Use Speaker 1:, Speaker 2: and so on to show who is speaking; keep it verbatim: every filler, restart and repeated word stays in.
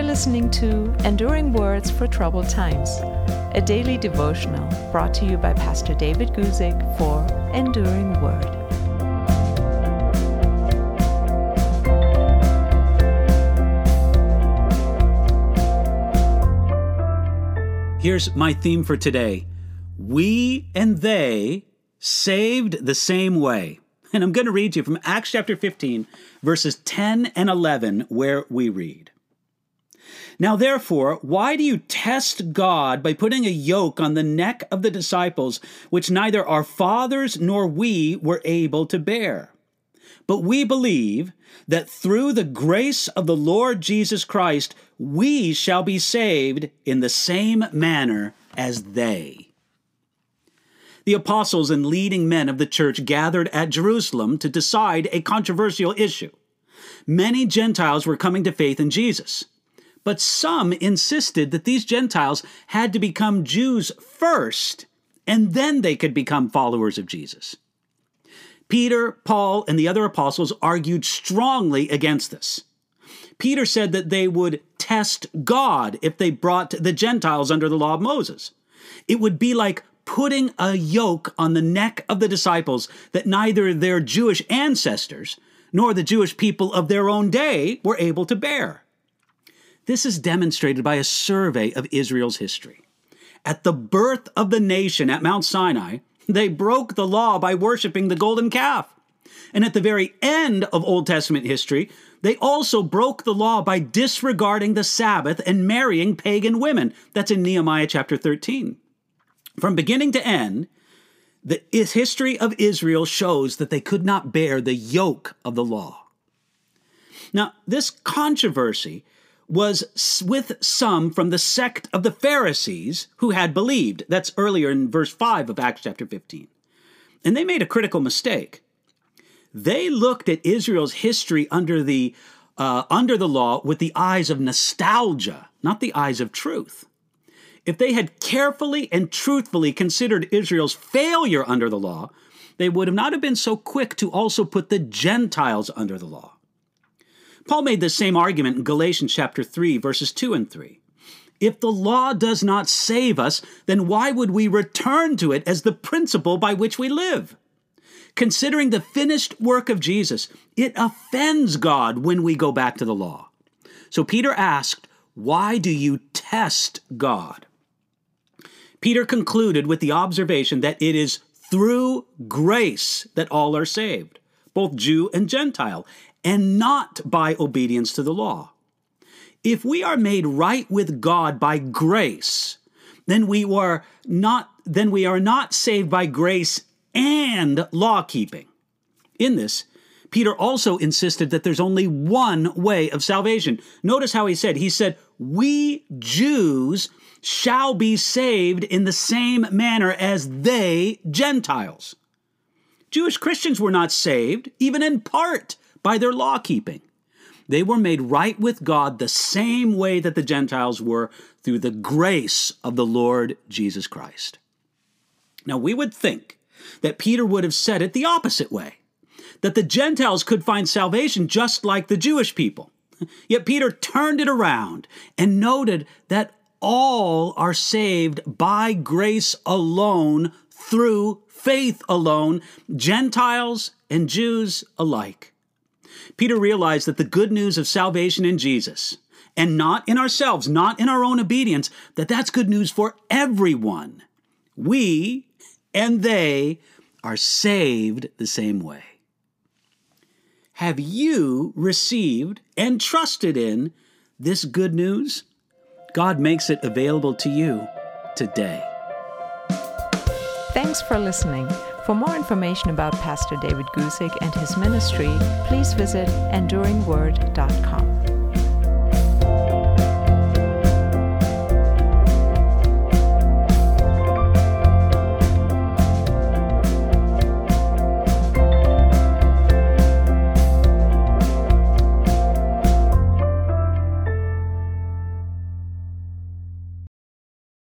Speaker 1: listening to Enduring Words for Troubled Times, a daily devotional brought to you by Pastor David Guzik for Enduring Word.
Speaker 2: Here's my theme for today. We and they saved the same way. And I'm going to read to you from Acts chapter fifteen, verses ten and eleven, where we read. Now therefore, why do you test God by putting a yoke on the neck of the disciples, which neither our fathers nor we were able to bear? But we believe that through the grace of the Lord Jesus Christ, we shall be saved in the same manner as they. The apostles and leading men of the church gathered at Jerusalem to decide a controversial issue. Many Gentiles were coming to faith in Jesus, but some insisted that these Gentiles had to become Jews first, and then they could become followers of Jesus. Peter, Paul, and the other apostles argued strongly against this. Peter said that they would test God if they brought the Gentiles under the law of Moses. It would be like putting a yoke on the neck of the disciples that neither their Jewish ancestors nor the Jewish people of their own day were able to bear. This is demonstrated by a survey of Israel's history. At the birth of the nation at Mount Sinai, they broke the law by worshiping the golden calf. And at the very end of Old Testament history, they also broke the law by disregarding the Sabbath and marrying pagan women. That's in Nehemiah chapter thirteen. From beginning to end, the history of Israel shows that they could not bear the yoke of the law. Now, this controversy was with some from the sect of the Pharisees who had believed. That's earlier in verse five of Acts chapter fifteen. And they made a critical mistake. They looked at Israel's history under the, uh, under the law with the eyes of nostalgia, not the eyes of truth. If they had carefully and truthfully considered Israel's failure under the law, they would have not have been so quick to also put the Gentiles under the law. Paul made the same argument in Galatians chapter three, verses two and three. If the law does not save us, then why would we return to it as the principle by which we live? Considering the finished work of Jesus, it offends God when we go back to the law. So Peter asked, why do you test God? Peter concluded with the observation that it is through grace that all are saved, both Jew and Gentile, and not by obedience to the law. If we are made right with God by grace, then we are not, then we are not saved by grace and law-keeping. In this, Peter also insisted that there's only one way of salvation. Notice how he said, he said, we Jews shall be saved in the same manner as they Gentiles. Jewish Christians were not saved, even in part, by their law-keeping. They were made right with God the same way that the Gentiles were through the grace of the Lord Jesus Christ. Now, we would think that Peter would have said it the opposite way, that the Gentiles could find salvation just like the Jewish people. Yet Peter turned it around and noted that all are saved by grace alone, through faith alone, Gentiles and Jews alike. Peter realized that the good news of salvation in Jesus, and not in ourselves, not in our own obedience, that that's good news for everyone. We and they are saved the same way. Have you received and trusted in this good news? God makes it available to you today.
Speaker 1: Thanks for listening. For more information about Pastor David Guzik and his ministry, please visit enduring word dot com.